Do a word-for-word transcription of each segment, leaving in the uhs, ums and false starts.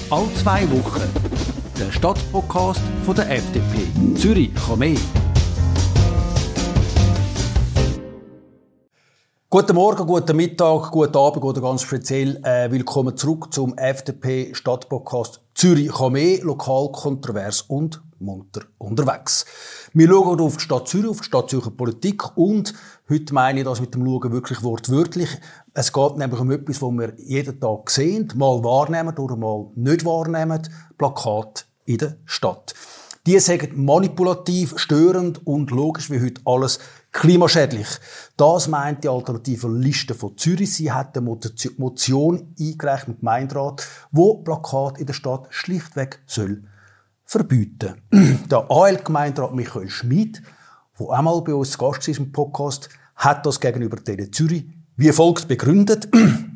Alle zwei Wochen der Stadtpodcast von der F D P. Zürich kann mehr. Guten Morgen, guten Mittag, guten Abend oder ganz speziell äh, willkommen zurück zum F D P Stadtpodcast Zürich kann mehr, lokal, kontrovers und munter unterwegs. Wir schauen auf die Stadt Zürich, auf die Stadt Zürcher Politik und heute meine ich das mit dem Schauen wirklich wortwörtlich. Es geht nämlich um etwas, das wir jeden Tag sehen, mal wahrnehmen oder mal nicht wahrnehmen, Plakate in der Stadt. Die sind manipulativ, störend und logisch wie heute alles klimaschädlich. Das meint die alternative Liste von Zürich. Sie hat eine Motion eingereicht im Gemeinderat, wo Plakate in der Stadt schlichtweg soll verbieten. Der A L-Gemeinderat Michael Schmid, der einmal bei uns Gast ist im Podcast, hat das gegenüber Tele Zürich wie folgt begründet.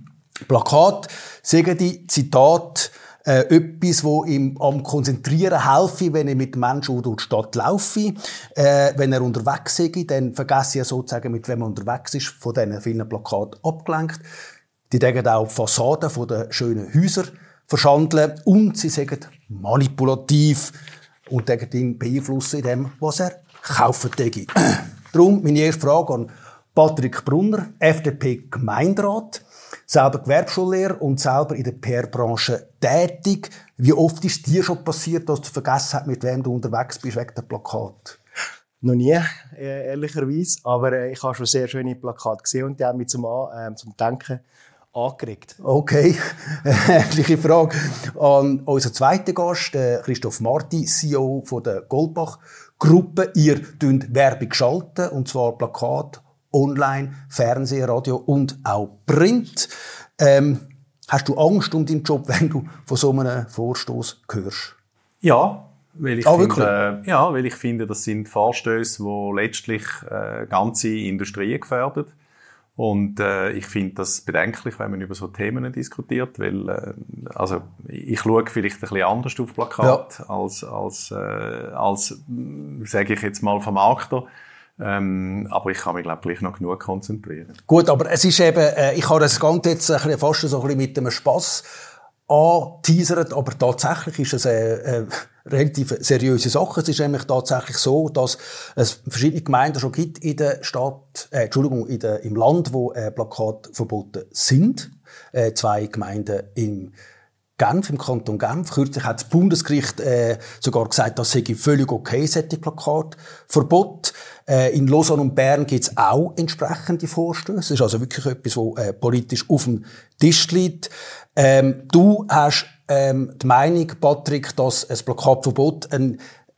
Plakat sagen die, Zitat, äh, etwas, wo ihm am Konzentrieren helfe, wenn er mit Menschen durch die Stadt laufe. Äh, wenn er unterwegs sei, dann vergesse er sozusagen, mit wem er unterwegs ist, von diesen vielen Plakaten abgelenkt. Die denken auch die Fassaden der schönen Häuser verschandeln und sie sagen manipulativ und ihn beeinflussen in dem, was er kaufen täge. Darum meine erste Frage an Patrick Brunner, F D P-Gemeinderat, selber Gewerbeschullehrer und selber in der P R-Branche tätig. Wie oft ist dir schon passiert, dass du vergessen hast, mit wem du unterwegs bist wegen der Plakate? Noch nie, äh, ehrlicherweise. Aber äh, ich habe schon sehr schöne Plakate gesehen und die haben mich zum, äh, zum Denken angeregt. Okay. Ähnliche Frage an unseren zweiten Gast, Christoph Marti, C E O von der Goldbach-Gruppe. Ihr schaltet Werbung schalten, und zwar Plakat, Online, Fernsehen, Radio und auch Print. Ähm, hast du Angst um deinen Job, wenn du von so einem Vorstoß hörst? Ja, weil ich, ah, finde, äh, ja, weil ich finde, das sind Vorstöße, die letztlich äh, ganze Industrien gefährden. Und äh, ich finde das bedenklich, wenn man über so Themen diskutiert, weil äh, also ich schaue vielleicht ein bisschen anders auf Plakat ja. als als äh, als sage ich jetzt mal Vermarkter. Ähm, aber ich kann mich, glaube ich, noch genug konzentrieren. Gut, aber es ist eben, äh, ich habe das Ganze jetzt ein bisschen, fast so ein bisschen mit einem Spass angeteasert, aber tatsächlich ist es eine, eine relativ seriöse Sache. Es ist nämlich tatsächlich so, dass es verschiedene Gemeinden schon gibt in der Stadt, äh, Entschuldigung, in der, im Land, wo äh, Plakate verboten sind. Äh, zwei Gemeinden im Genf, im Kanton Genf. Kürzlich hat das Bundesgericht äh, sogar gesagt, das sei völlig okay, solche Plakatverbot. Äh, in Lausanne und Bern gibt es auch entsprechende Vorstöße. Das ist also wirklich etwas, was äh, politisch auf dem Tisch liegt. Ähm, du hast ähm, die Meinung, Patrick, dass ein Plakatverbot ein,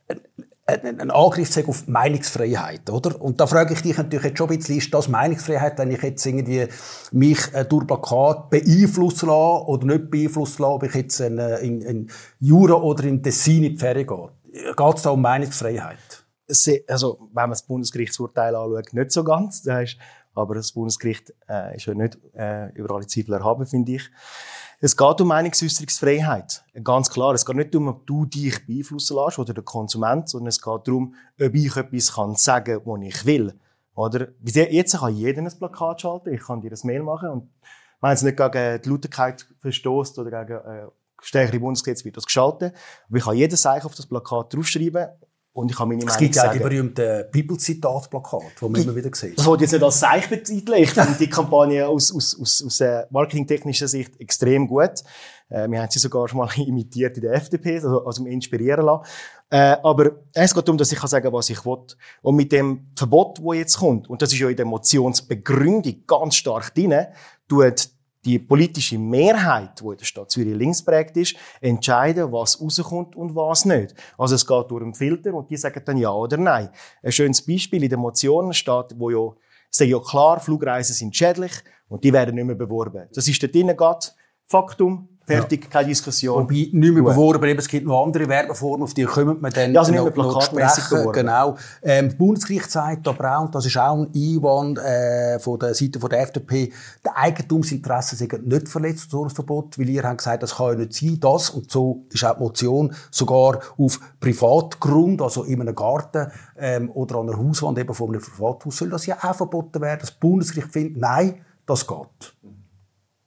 ein, ein Angriff sei auf Meinungsfreiheit, oder? Und da frage ich dich natürlich jetzt schon ein bisschen, ist das Meinungsfreiheit, wenn ich jetzt irgendwie mich äh, durch Plakat beeinflussen lasse oder nicht beeinflussen lasse, ob ich jetzt in, in, in Jura oder in Tessin in die Ferien gehe? Geht es da um Meinungsfreiheit? Also, wenn man das Bundesgerichtsurteil anschaut, nicht so ganz. Das heißt, aber das Bundesgericht äh, ist ja nicht äh, über alle Zweifel erhaben, finde ich. Es geht um Meinungsäußerungsfreiheit. Ganz klar. Es geht nicht darum, ob du dich beeinflussen lässt oder der Konsument, sondern es geht darum, ob ich etwas kann sagen kann, was ich will. Oder? Jetzt kann jeder ein Plakat schalten. Ich kann dir ein Mail machen. Und wenn es nicht gegen die Lauterkeit verstößt oder gegen äh, stärkere Bundesgesetze, wird das geschaltet. Aber ich kann jedes Zeichen auf das Plakat draufschreiben. Und ich kann meine Meinung sagen. Es gibt ja die berühmten Bibelzitat-Plakate, die man immer wieder sieht. Das wollte ich jetzt nicht als Zeichen betiteln. Ich finde die Kampagne aus, aus, aus, aus äh, marketingtechnischer Sicht extrem gut. Äh, wir haben sie sogar schon mal imitiert in der F D P, also, also inspirieren lassen. Äh, aber es geht darum, dass ich kann sagen, was ich will. Und mit dem Verbot, das jetzt kommt, und das ist ja in der Motionsbegründung ganz stark drin, tut die politische Mehrheit, die in der Stadt Zürich linksgeprägt ist, entscheiden, was rauskommt und was nicht. Also es geht durch einen Filter und die sagen dann ja oder nein. Ein schönes Beispiel in der Motion steht, wo ja, sagen ja klar, Flugreisen sind schädlich und die werden nicht mehr beworben. Das ist dort drinnen gerade Faktum. Fertig, ja. Keine Diskussion. Wobei, nicht mehr beworben, eben, es gibt noch andere Werbeformen, auf die kommen wir dann ja, also noch, nicht mehr noch sprechen. Genau. Ähm, das Bundesgericht sagt aber auch, und das ist auch ein Einwand äh, von der Seite von der F D P, die Eigentumsinteressen sind nicht verletzt durch das Verbot, weil ihr habt gesagt, das kann ja nicht sein, das, und so ist auch die Motion sogar auf Privatgrund, also in einem Garten ähm, oder an einer Hauswand eben von einem Privathaus, soll das ja auch verboten werden. Das Bundesgericht findet, nein, das geht.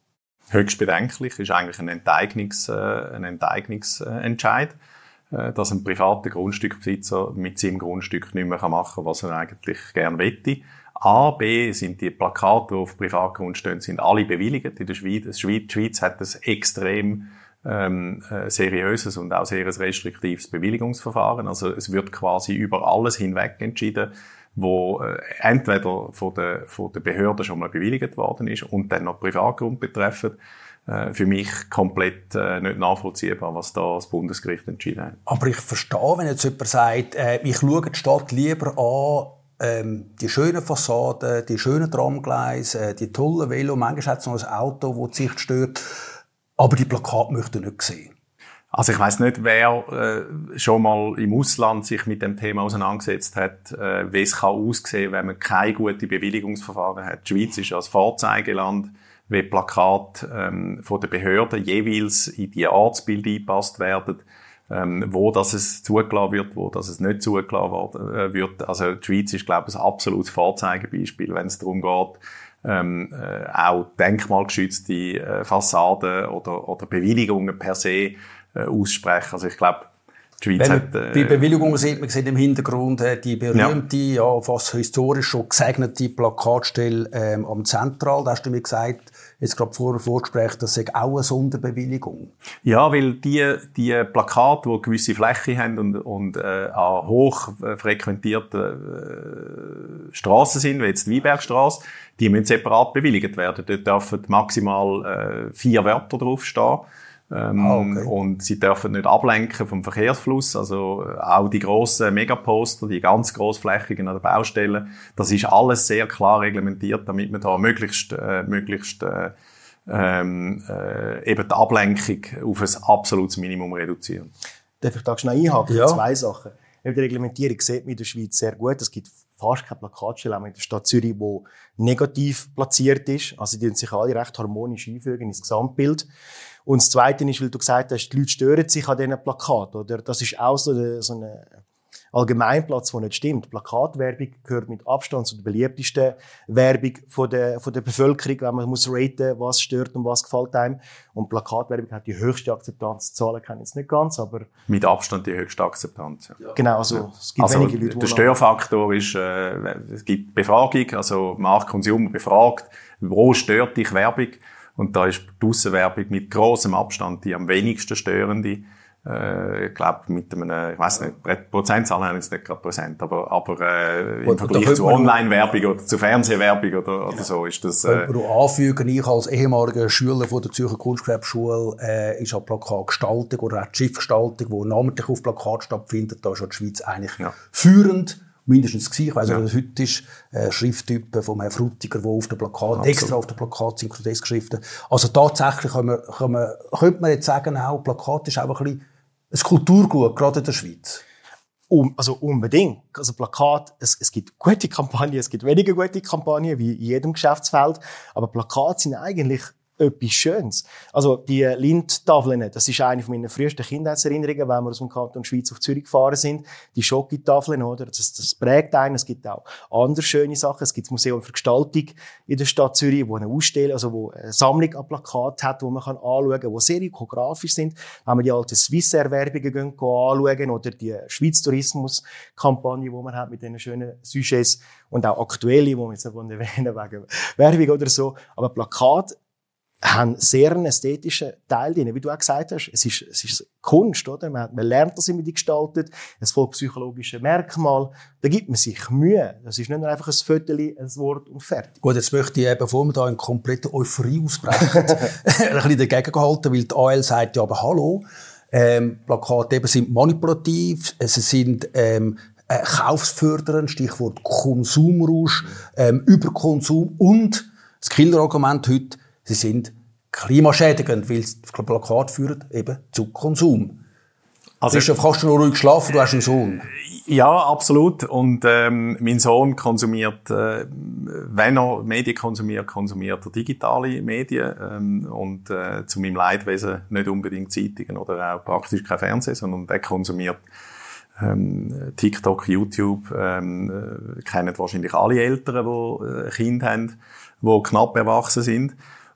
höchst bedenklich, ist eigentlich ein Enteignungs, äh, ein Enteignungsentscheid, äh, dass ein privater Grundstückbesitzer mit seinem Grundstück nicht mehr machen kann, was er eigentlich gerne wette. A, B sind die Plakate, die auf Privatgrund stehen, sind alle bewilligt. In der Schweiz, die Schweiz hat ein extrem ähm, äh, seriöses und auch sehr restriktives Bewilligungsverfahren. Also es wird quasi über alles hinweg entschieden, wo äh, entweder von der, von der Behörde schon mal bewilligt worden ist und dann noch Privatgrund betreffen. Äh, für mich komplett äh, nicht nachvollziehbar, was da das Bundesgericht entschieden hat. Aber ich verstehe, wenn jetzt jemand sagt, äh, ich schaue die Stadt lieber an, ähm, die schönen Fassaden, die schönen Tramgleise, äh, die tollen Velo, manchmal hat es noch ein Auto, das die Sicht stört, aber die Plakate möchte ich nicht sehen. Also ich weiss nicht, wer äh, schon mal im Ausland sich mit dem Thema auseinandergesetzt hat, äh, wie es kann aussehen, wenn man keine gute Bewilligungsverfahren hat. Die Schweiz ist ja als Vorzeigeland, wie Plakate ähm, von den Behörden jeweils in die Ortsbild eingepasst werden, ähm, wo das es zugelassen wird, wo das es nicht zugelassen wird. Also die Schweiz ist, glaube ich, ein absolutes Vorzeigebeispiel, wenn es darum geht, ähm, äh, auch denkmalgeschützte äh, Fassaden oder, oder Bewilligungen per se äh, aussprechen. Also ich glaube, die Schweiz Wenn hat... Äh, bei Bewilligungen sieht man sieht im Hintergrund äh, die berühmte, ja. ja, fast historisch schon gesegnete Plakatstelle ähm, am Zentral. Da hast du mir gesagt, jetzt gerade vor dem Vorgespräch, das sei auch eine Sonderbewilligung. Ja, weil die, die Plakate, die gewisse Fläche haben und, und äh, an hoch frequentierten äh, Strassen sind, wie jetzt die Weinbergstrasse, die müssen separat bewilligt werden. Dort dürfen maximal äh, vier Wörter draufstehen. Ähm, ah, okay. Und sie dürfen nicht ablenken vom Verkehrsfluss. Also auch die grossen Megaposter, die ganz grossflächigen an den Baustellen, das ist alles sehr klar reglementiert, damit man da möglichst, äh, möglichst äh, ähm, äh, eben die Ablenkung auf ein absolutes Minimum reduzieren. Darf ich da schnell einhaken? Ja. Zwei Sachen. Die Reglementierung sieht man in der Schweiz sehr gut. Es gibt fast keine Plakatstelle, auch in der Stadt Zürich, die negativ platziert ist. Also die sich alle recht harmonisch einfügen ins Gesamtbild. Und das Zweite ist, weil du gesagt hast, die Leute stören sich an diesen Plakaten, oder? Das ist auch so ein so eine Allgemeinplatz, der nicht stimmt. Plakatwerbung gehört mit Abstand zu der beliebtesten Werbung von der, von der Bevölkerung, wenn man muss raten, was stört und was gefällt einem. Und Plakatwerbung hat die höchste Akzeptanz. Zahlen kenne ich jetzt nicht ganz, aber... Mit Abstand die höchste Akzeptanz, ja. Genau, also es gibt also wenige Leute, der Störfaktor ist, äh, es gibt Befragung, also Markt Consumer befragt, wo stört dich Werbung? Und da ist die Aussenwerbung mit grossem Abstand die am wenigsten störende. Äh, ich glaube, mit einem, ich weiss nicht, Prozentzahl haben jetzt nicht gerade präsent, aber, aber äh, im Vergleich zu Online-Werbung oder zu Fernsehwerbung oder, oder so ist das... Äh, du anfügen, ich als ehemaliger Schüler von der Zürcher Kunstgewerbeschule äh, ist auch Plakatgestaltung oder auch die Schiffgestaltung, die namentlich auf Plakat stattfindet, da ist auch die Schweiz eigentlich ja. führend. Mindestens gewesen. Ich weiss nicht, ja. was heute ist. Äh, Schrifttypen vom Herrn Frutiger, die auf dem Plakat, extra auf dem Plakat sind, Grotesk-Schriften. Also tatsächlich kann man, kann man, könnte man jetzt sagen, auch, Plakat ist auch ein bisschen ein Kulturgut, gerade in der Schweiz. Um, also unbedingt. Also Plakat, es, es gibt gute Kampagnen, es gibt weniger gute Kampagnen, wie in jedem Geschäftsfeld. Aber Plakate sind eigentlich etwas Schönes. Also, die Lindtafeln, das ist eine meiner frühesten Kindheitserinnerungen, wenn wir aus dem Kanton Schweiz auf Zürich gefahren sind. Die Schoki-Tafeln, oder? Das, das prägt einen. Es gibt auch andere schöne Sachen. Es gibt das Museum für Gestaltung in der Stadt Zürich, wo eine Ausstellung, also, wo eine Sammlung an Plakaten hat, wo man kann anschauen kann, die sehr ikonografisch sind. Wenn wir die alten Swissair-Werbungen gehen, anschauen, oder die Schweiz-Tourismus-Kampagne, die man hat, mit diesen schönen Sujets, und auch aktuelle, die wir jetzt nicht erwähnen wegen Werbung oder so. Aber Plakate haben sehr einen ästhetischen Teil drin. Wie du auch gesagt hast, es ist, es ist Kunst, oder? Man, man lernt das, wie man die gestaltet. Es folgt psychologische Merkmal. Da gibt man sich Mühe. Das ist nicht nur einfach ein Viertel, ein Wort und fertig. Gut, jetzt möchte ich, bevor wir da in komplette Euphorie ausbrechen, ein bisschen dagegen gehalten, weil die A L sagt, ja, aber hallo, ähm, Plakate eben sind manipulativ, sie sind, ähm, äh, kaufsfördernd, Stichwort Konsumrausch, ähm, Überkonsum und das Killerargument heute, sie sind klimaschädigend, weil das Plakat führt eben zu Konsum. Also, du kannst du noch ruhig schlafen, du hast einen Sohn. Ja, absolut. Und ähm, mein Sohn konsumiert, äh, wenn er Medien konsumiert, konsumiert er digitale Medien. Ähm, und äh, zu meinem Leidwesen nicht unbedingt Zeitungen oder auch praktisch kein Fernsehen, sondern er konsumiert ähm, TikTok, YouTube. Ähm, äh, kennen wahrscheinlich alle Eltern, die äh, Kinder haben, die knapp erwachsen sind.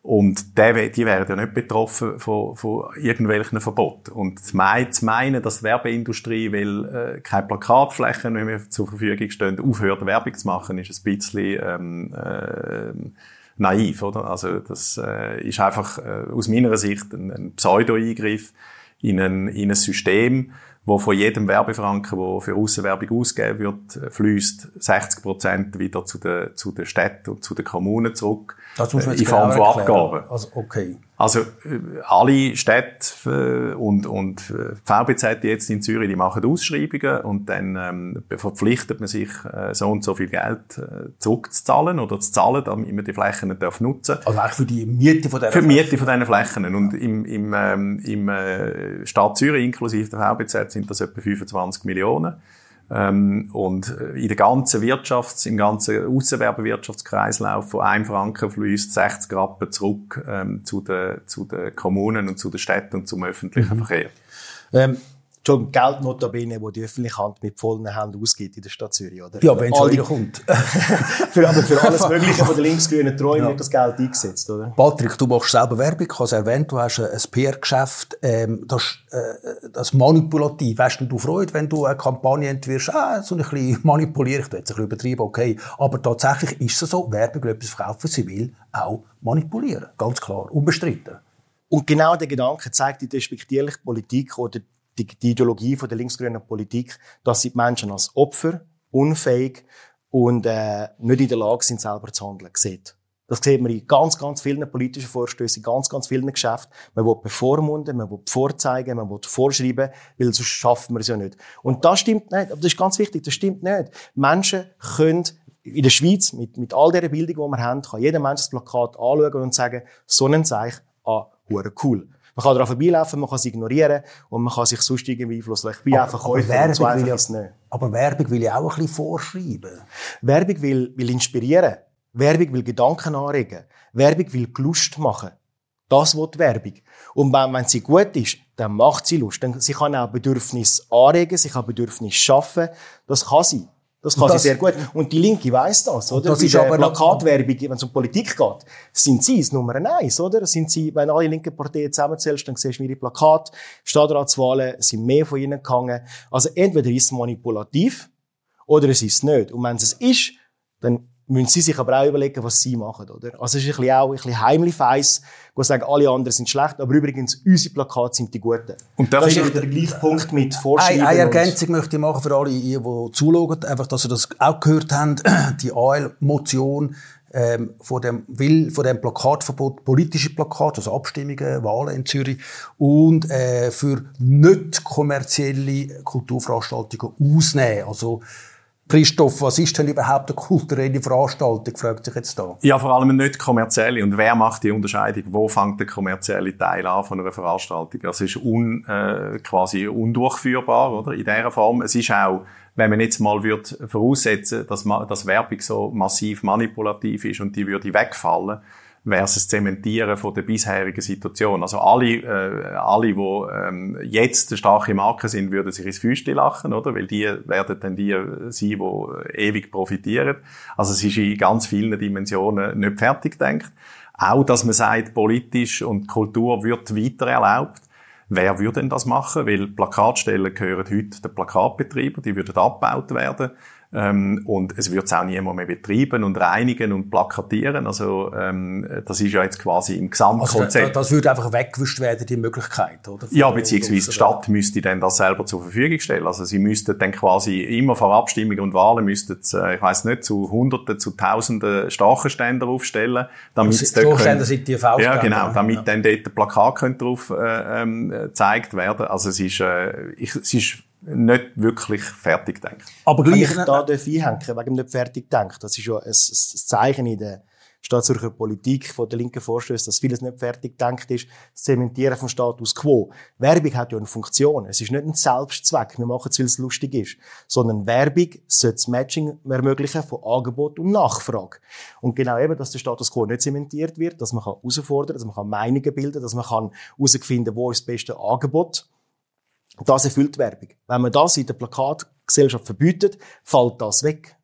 Und die, die werden ja nicht betroffen von, von irgendwelchen Verboten. Und zu meinen, dass die Werbeindustrie, weil äh, keine Plakatflächen mehr zur Verfügung stehen, aufhört, Werbung zu machen, ist ein bisschen ähm, äh, naiv, oder? Also das äh, ist einfach äh, aus meiner Sicht ein, ein Pseudo-Eingriff in ein, in ein System, wo von jedem Werbefranken, wo für Aussenwerbung ausgegeben wird, fließt sechzig Prozent wieder zu den, zu den Städten und zu den Kommunen zurück. Das muss man jetzt in Form von Abgaben. Also, okay. Also, alle Städte und, und V B Z jetzt in Zürich, die machen Ausschreibungen und dann ähm, verpflichtet man sich, äh, so und so viel Geld äh, zurückzuzahlen oder zu zahlen, damit man die Flächen nicht darf nutzen darf. Also eigentlich für die Miete von diesen Flächen? Für die Miete von diesen Flächen. Und im, im, ähm, im äh, Stadt Zürich inklusive der V B Z sind das etwa fünfundzwanzig Millionen. Ähm, und in der ganzen Wirtschafts-, im ganzen Aussenwerbewirtschaftskreislauf von einem Franken fließt sechzig Rappen zurück ähm, zu den, zu den Kommunen und zu den Städten und zum öffentlichen mhm. Verkehr. Ähm, Schon Geld notabene, wo die öffentliche Hand mit vollen Händen ausgibt in der Stadt Zürich, oder? Ja, wenn es wieder kommt. für, aber für alles Mögliche von den linksgrünen Träumen ja. wird das Geld eingesetzt, oder? Patrick, du machst selber Werbung, ich habe es erwähnt, du hast ein P R-Geschäft, ähm, das, äh, das manipulativ. Hast du Freude, wenn du eine Kampagne entwirfst, ah, so ein bisschen manipulieren, ich will es ein bisschen übertrieben, okay, aber tatsächlich ist es so, Werbung will etwas verkaufen, sie will auch manipulieren, ganz klar, unbestritten. Und genau der Gedanke zeigt die despektierliche Politik oder Die, die Ideologie von der linksgrünen Politik, dass sie die Menschen als Opfer, unfähig und äh, nicht in der Lage sind, selber zu handeln, sieht. Das sieht man in ganz, ganz vielen politischen Vorstößen, in ganz, ganz vielen Geschäften. Man will bevormunden, man will vorzeigen, man will vorschreiben, weil sonst schaffen wir es ja nicht. Und das stimmt nicht. Aber das ist ganz wichtig, das stimmt nicht. Menschen können in der Schweiz, mit, mit all der Bildung, die wir haben, kann jeder Mensch das Plakat anschauen und sagen, so ein Zeichen, ah, hure cool. Man kann daran vorbeilaufen, man kann es ignorieren und man kann sich sonst irgendwie Einfluss lassen. Ich bin aber, einfach aber Käufer, Werbung so einfach will ja, ist es nicht. Aber Werbung will ja auch ein bisschen vorschreiben. Werbung will, will inspirieren. Werbung will Gedanken anregen. Werbung will Lust machen. Das will Werbung. Und wenn, wenn sie gut ist, dann macht sie Lust. Dann, sie kann auch Bedürfnisse anregen, sie kann Bedürfnisse schaffen. Das kann sie. Das kann das, sie sehr gut. Und die Linke weiss das, oder? Das Bei ist der aber Plakatwerbung, wenn es um Politik geht, sind sie das Nummer eins, oder? Sind sie, wenn alle linken Parteien zusammenzählst, dann siehst du ihre Plakate. Stadtratswahlen sind mehr von ihnen gegangen. Also entweder ist es manipulativ, oder es ist es nicht. Und wenn es es ist, dann müssen sie sich aber auch überlegen, was sie machen, oder? Also es ist ein bisschen auch ein bisschen heimlich Feiss, wo sagen, alle anderen sind schlecht, aber übrigens, unsere Plakate sind die guten. Und das ist der gleiche Punkt mit Vorschreiben. Eine Ergänzung möchte ich machen für alle, die zuschauen, einfach, dass ihr das auch gehört habt, die A L-Motion, ähm, von dem Will, von dem Plakatverbot, politische Plakate, also Abstimmungen, Wahlen in Zürich, und, äh, für nicht kommerzielle Kulturveranstaltungen ausnehmen. Also, Christoph, was ist denn überhaupt eine kulturelle Veranstaltung, fragt sich jetzt da. Ja, vor allem nicht kommerzielle. Und wer macht die Unterscheidung? Wo fängt der kommerzielle Teil an von einer Veranstaltung? Das ist un, äh, quasi undurchführbar, oder? In dieser Form. Es ist auch, wenn man jetzt mal würde voraussetzen, dass, dass Werbung so massiv manipulativ ist und die würde wegfallen, wäre es das Zementieren von der bisherigen Situation. Also alle, äh, alle, die ähm, jetzt starke Marken sind, würden sich ins Fäustchen lachen, oder? Weil die werden dann die sein, die ewig profitieren. Also es ist in ganz vielen Dimensionen nicht fertig gedacht. Auch, dass man sagt, politisch und Kultur wird weiter erlaubt. Wer würde denn das machen? Weil Plakatstellen gehören heute den Plakatbetreibern, die würden abgebaut werden. Ähm, und es wird es auch niemand mehr betreiben und reinigen und plakatieren. Also ähm, das ist ja jetzt quasi im Gesamtkonzept. Also, das würde einfach weggewischt werden, die Möglichkeit, oder? Ja, beziehungsweise die Stadt müsste dann das selber zur Verfügung stellen. Also sie müssten dann quasi immer vor Abstimmungen und Wahlen müssten, äh, ich weiss nicht, zu Hunderten, zu Tausenden Stachenständer aufstellen, damit es dort Stachenständer sind die V-Ständer. Ja, genau, damit ja. dann dort ein Plakat könnte drauf äh, ähm, gezeigt werden. Also es ist, äh, ich, es ist nicht wirklich fertig gedacht. Aber gleich, wenn ich da einhängen wegen nicht fertig gedacht. Das ist ja ein, ein Zeichen in der Staatszürcher Politik von der linken Vorstöße, dass vieles nicht fertig gedacht ist. Das Zementieren vom Status quo. Werbung hat ja eine Funktion. Es ist nicht ein Selbstzweck. Wir machen es, weil es lustig ist. Sondern Werbung sollte das Matching ermöglichen von Angebot und Nachfrage. Und genau eben, dass der Status quo nicht zementiert wird, dass man herausfordern kann, dass man Meinungen bilden kann, dass man herausfinden kann, wo ist das beste Angebot. Das erfüllt Werbung. Wenn man das in der Plakatgesellschaft verbietet, fällt das weg.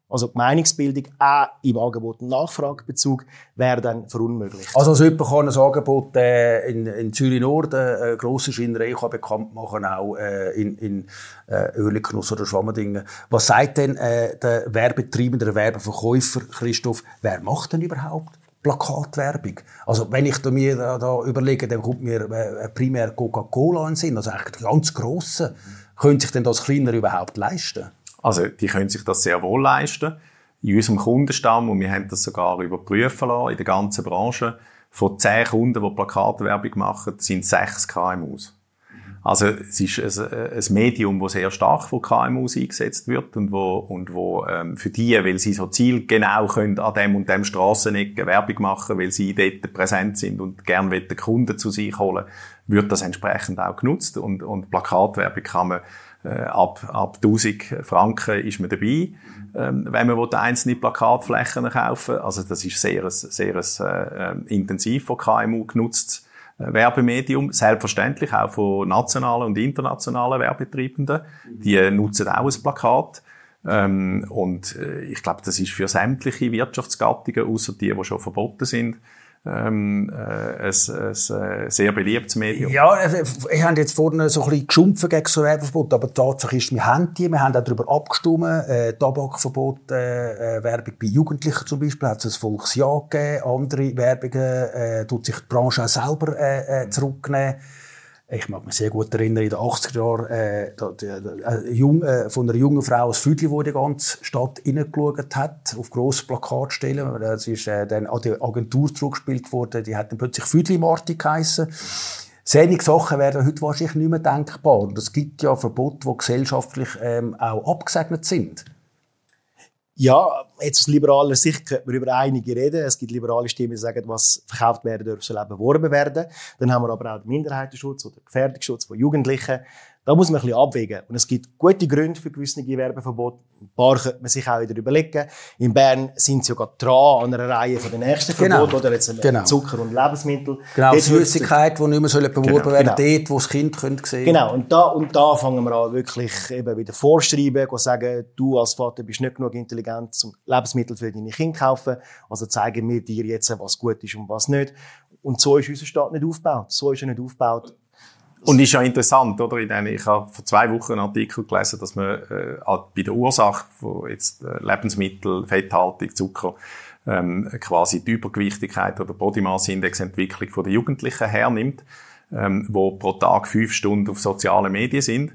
Also die Meinungsbildung auch im Angebot- und Nachfragebezug wäre dann verunmöglicht. Also als jemand kann ein Angebot äh, in, in Zürich Nord, äh, eine grosse Schreinerei kann bekannt machen, auch äh, in, in äh, Oerlikon oder Schwammendingen. Was sagt denn äh, der Werbetreibende, der Werbeverkäufer, Christoph, wer macht denn überhaupt Plakatwerbung? Also wenn ich da mir da, da überlege, dann kommt mir äh, primär Coca-Cola in den Sinn, also eigentlich die ganz Grossen. Können sich denn das Kleiner überhaupt leisten? Also, die können sich das sehr wohl leisten. In unserem Kundenstamm, und wir haben das sogar überprüfen lassen, in der ganzen Branche, von zehn Kunden, die Plakatwerbung machen, sind sechs K M Us. Also, es ist ein, ein Medium, das sehr stark von K M Us eingesetzt wird und wo, und wo ähm, für die, weil sie so zielgenau können an dem und dem Strassenecken Werbung machen, weil sie dort präsent sind und gerne den Kunden zu sich holen, wird das entsprechend auch genutzt. Und, und Plakatwerbung kann man Äh, ab, ab tausend Franken ist man dabei, ähm, wenn man einzelne Plakatflächen kaufen will. Also das ist sehr, sehr äh, intensiv von K M U genutztes äh, Werbemedium. Selbstverständlich auch von nationalen und internationalen Werbetreibenden. Die äh, nutzen auch ein Plakat. Ähm, und äh, ich glaube, das ist für sämtliche Wirtschaftsgattungen, außer die, die schon verboten sind, Ähm, äh, ein, ein sehr beliebtes Medium. Ja, ich habe jetzt vorhin so ein bisschen geschumpft gegen so Werbeverbot, aber die Tatsache ist, wir haben die, wir haben auch darüber abgestimmt, äh, Tabakverbot, äh, Werbung bei Jugendlichen zum Beispiel, hat es ein Volksjahr gegeben, andere Werbungen, äh, tut sich die Branche auch selber äh, äh, zurücknehmen. Ich mag mich sehr gut erinnern, in den achtziger Jahren, äh, da, da, da, jung, äh, von einer jungen Frau, ein Füdli, die in die ganze Stadt reingeschaut hat, auf grosse Plakatstellen. Das ist äh, dann an die Agentur zurückgespielt worden, die hat dann plötzlich Füdli-Marti geheissen. Solche Sachen wären heute wahrscheinlich nicht mehr denkbar. Und es gibt ja Verbote, die gesellschaftlich ähm, auch abgesegnet sind. Ja, jetzt aus liberaler Sicht könnte man über einige reden. Es gibt liberale Stimmen, die sagen, was verkauft werden darf, soll auch beworben werden. Dann haben wir aber auch den Minderheitenschutz oder den Gefährdungsschutz von Jugendlichen. Da muss man ein bisschen abwägen. Und es gibt gute Gründe für gewisse Werbeverbote. Ein paar könnte man sich auch wieder überlegen. In Bern sind sie ja gerade dran an einer Reihe von den nächsten Genau. Verboten. Oder jetzt Genau. Zucker und Lebensmittel. Genau, Dort Süßigkeit, die nicht mehr beworben Genau. werden Genau. dort, wo das Kind sehen können. Genau. Und da, und da fangen wir an, wirklich eben wieder vorschreiben, sagen, du als Vater bist nicht genug intelligent, um Lebensmittel für deine Kinder zu kaufen. Also zeigen wir dir jetzt, was gut ist und was nicht. Und so ist unser Staat nicht aufgebaut. So ist er nicht aufgebaut. Und ist ja interessant, oder? Ich habe vor zwei Wochen einen Artikel gelesen, dass man äh, bei der Ursache von jetzt äh, Lebensmittel, Fetthaltung, Zucker, ähm, quasi die Übergewichtigkeit oder Body Mass Index Entwicklung von den Jugendlichen hernimmt, ähm, wo pro Tag fünf Stunden auf sozialen Medien sind.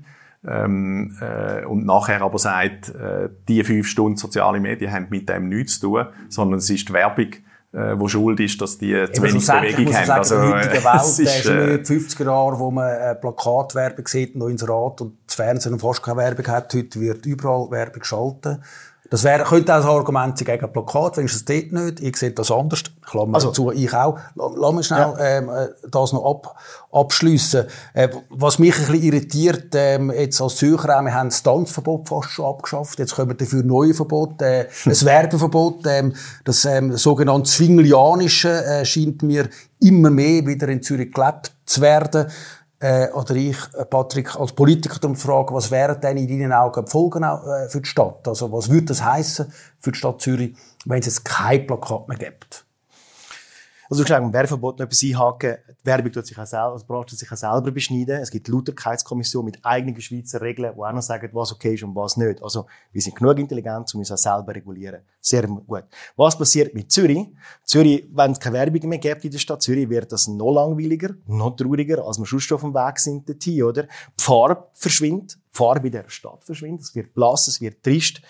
Ähm, äh, und nachher aber sagt, äh, die fünf Stunden soziale Medien haben mit dem nichts zu tun, sondern es ist die Werbung, äh, wo schuld ist, dass die zu wenig Bewegung haben. Sagen, also, in der heutigen Welt es ist, ist, äh, äh, in den fünfziger Jahren, wo man äh, Plakatwerbung sieht, noch ins Rad und das Fernsehen fast keine Werbung hat, heute wird überall Werbung geschaltet. Das wäre, könnte auch ein Argument sein gegen Plakat, wenn es dort nicht. Ich sehe das anders. Klammer also, zu, ich auch. Lass mich schnell ja. ähm, das noch ab, abschliessen. Äh, was mich ein bisschen irritiert, ähm, jetzt als Zürcher auch, wir haben das Tanzverbot fast schon abgeschafft. Jetzt kommen dafür neue Verbote. Äh, ein Werbeverbot, ähm, das ähm, sogenannte Zwinglianische äh, scheint mir immer mehr wieder in Zürich gelebt zu werden. Äh, oder ich, Patrick, als Politiker darum fragen, was wären denn in deinen Augen die Folgen äh, für die Stadt? Also, was würde das heissen für die Stadt Zürich, wenn es jetzt kein Plakat mehr gibt? Also, du sagst, im Werbeverbot noch etwas einhaken. Die Werbung tut sich auch selber, also die Branche sich auch selber beschneiden. Es gibt die Lauterkeitskommission mit eigenen Schweizer Regeln, die auch noch sagen, was okay ist und was nicht. Also, wir sind genug intelligent, um uns auch selber regulieren. Sehr gut. Was passiert mit Zürich? Zürich, wenn es keine Werbung mehr gibt in der Stadt Zürich, wird das noch langweiliger, noch trauriger, als wir schon auf dem Weg sind dorthin, oder? Die Farbe verschwindet. Die Farbe in der Stadt verschwindet. Es wird blass, es wird trist.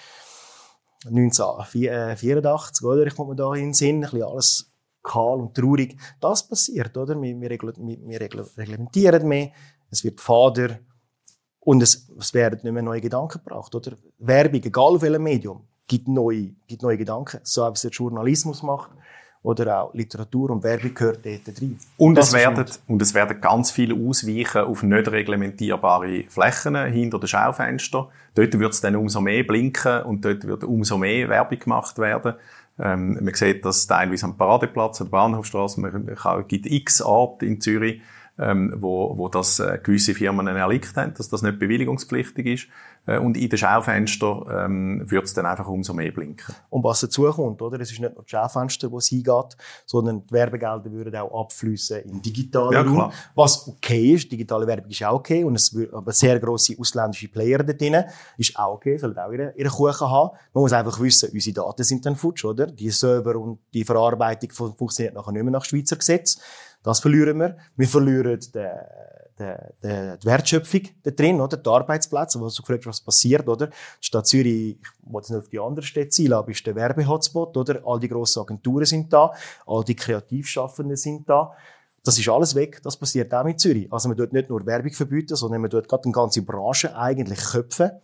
neunzehnhundertvierundachtzig, oder? Ich komme mir da in den Sinn, ein bisschen alles kahl und traurig. Das passiert, oder? Wir, wir, regl- wir, wir regl- reglementieren mehr, es wird fader und es, es werden nicht mehr neue Gedanken gebracht, oder? Werbung, egal auf welchem Medium, gibt neue, gibt neue Gedanken. So wie es der Journalismus macht oder auch Literatur und Werbung gehört dort rein. Und es, werden, und es werden ganz viele ausweichen auf nicht reglementierbare Flächen hinter den Schaufenstern. Dort wird es dann umso mehr blinken und dort wird umso mehr Werbung gemacht werden. Ähm, man sieht das teilweise am Paradeplatz, an der Bahnhofstrasse. Man, es gibt x Orte in Zürich, ähm, wo, wo das äh, gewisse Firmen erlickt haben, dass das nicht bewilligungspflichtig ist. Äh, und in den Schaufenstern ähm, wird es dann einfach umso mehr blinken. Und was dazu kommt, oder? Es ist nicht nur das Schaufenster, wo es hingeht, sondern die Werbegelder würden auch abfließen in digitalen Ja, Raum. klar. Was okay ist, digitale Werbung ist auch okay. Und es wird aber sehr grosse ausländische Player da drin, ist auch okay, sollen auch ihre, ihre Kuchen haben. Man muss einfach wissen, unsere Daten sind dann futsch, oder? Die Server und die Verarbeitung funktioniert nachher nicht mehr nach Schweizer Gesetz. Das verlieren wir. Wir verlieren den, den, den, die Wertschöpfung da drin, oder? Die Arbeitsplätze, wo du gefragt hast, was passiert, oder? Die Stadt Zürich, ich wollte nicht auf die anderen Städte einladen, ist der Werbehotspot, oder? All die grossen Agenturen sind da, all die Kreativschaffenden sind da. Das ist alles weg. Das passiert auch mit Zürich. Also man tut nicht nur Werbung verbieten, sondern man tut gerade eine ganze Branche eigentlich köpfen.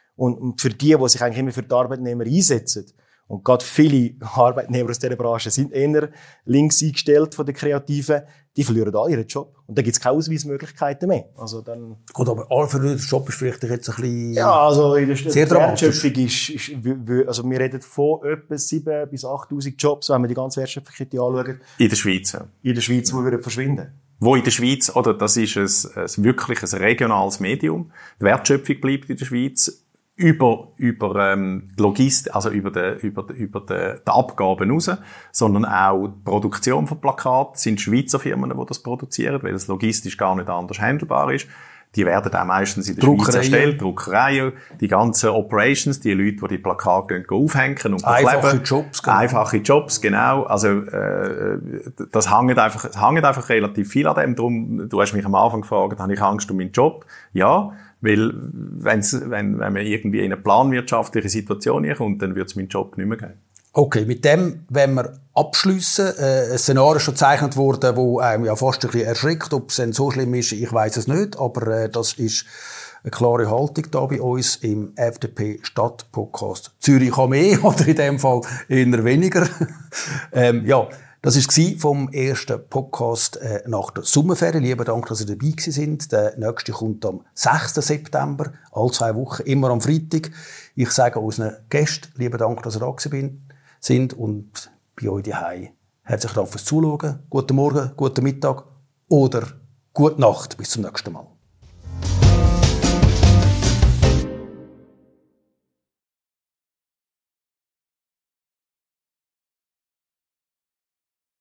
Und für die, die sich eigentlich immer für die Arbeitnehmer einsetzen, und gerade viele Arbeitnehmer aus dieser Branche sind eher links eingestellt von den Kreativen, die verlieren alle ihren Job. Und da gibt es keine Ausweismöglichkeiten mehr. Also dann Gut, aber alle verlieren den Job ist vielleicht jetzt ein bisschen ja, also in der sehr St- dramatisch. Wertschöpfung ist, ist, also wir reden von etwa sieben bis achttausend Jobs, wenn wir die ganze Wertschöpfungskette anschauen, In der Schweiz. Ja. in der Schweiz, die würden verschwinden. Wo in der Schweiz, oder das ist ein, ein wirklich ein regionales Medium. Die Wertschöpfung bleibt in der Schweiz über über ähm, die Logistik, also über die über die, über die, die Abgaben raus, sondern auch die Produktion von Plakaten sind Schweizer Firmen, die das produzieren, weil es logistisch gar nicht anders handelbar ist. Die werden auch meistens in der Schweiz erstellt, Druckereien, die ganzen Operations, die Leute, die die Plakate gehen, aufhängen und einfache kleben. Jobs, genau. Einfache Jobs, genau. Also äh, das hängt einfach, es hängt einfach relativ viel an dem. Drum, du hast mich am Anfang gefragt, habe ich Angst um meinen Job? Ja, weil wenn's, wenn wenn man irgendwie in eine planwirtschaftliche Situation hier kommt, dann wird es meinen Job nicht mehr geben. Okay, mit dem, wenn wir abschliessen, äh, ein Szenario ist schon gezeichnet worden, wo einem ja fast ein bisschen erschrickt. Ob es denn so schlimm ist, ich weiß es nicht, aber äh, das ist eine klare Haltung da bei uns im F D P Stadtpodcast Zürich kann mehr, oder in dem Fall eher weniger. ähm, ja, das war vom ersten Podcast äh, nach der Sommerferien. Lieben Dank, dass ihr dabei gewesen sind. Der nächste kommt am sechsten September, alle zwei Wochen, immer am Freitag. Ich sage unseren Gästen, lieben Dank, dass ihr da gewesen sind und bei euch daheim. Herzlichen Dank fürs Zuschauen. Guten Morgen, guten Mittag oder gute Nacht. Bis zum nächsten Mal.